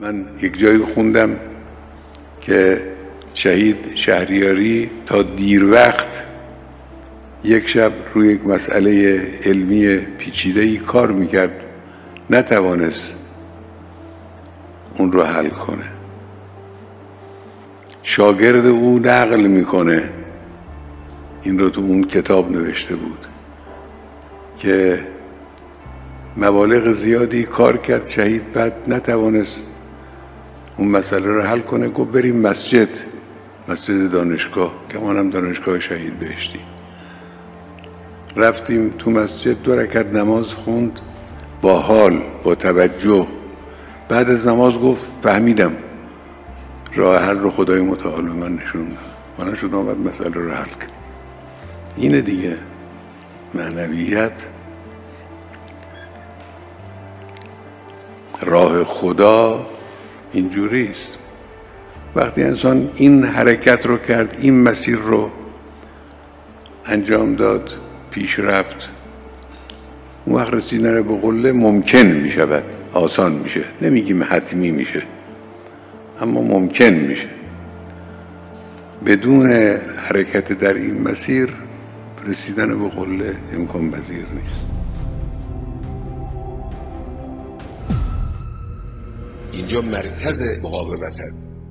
من یک جایی خوندم که شهید شهریاری تا دیر وقت یک شب روی یک مسئله علمی پیچیده‌ای کار میکرد، نتوانست اون رو حل کنه. شاگرد او نقل میکنه، این رو تو اون کتاب نوشته بود که مبالغ زیادی کار کرد شهید، بعد نتوانست اون مسئله رو حل کنه. گفت بریم مسجد دانشگاه که ما هم دانشگاه شهید بهشتی. رفتیم تو مسجد، 2 رکعت نماز خوند با حال، با توجه. بعد از نماز گفت فهمیدم، راه حل رو خدای متعال به من نشون داد. من شد آمد مسئله رو حل کرد. اینه دیگه معنویت، راه خدا اینجوری است. وقتی انسان این حرکت رو کرد، این مسیر رو انجام داد، پیش رفت، اون وقت رسیدن به قله ممکن می شود، آسان میشه. نمیگیم حتمی میشه، اما ممکن میشه. بدون حرکت در این مسیر رسیدن به قله امکان پذیر نیست. اینجا مرکز مقاومت است.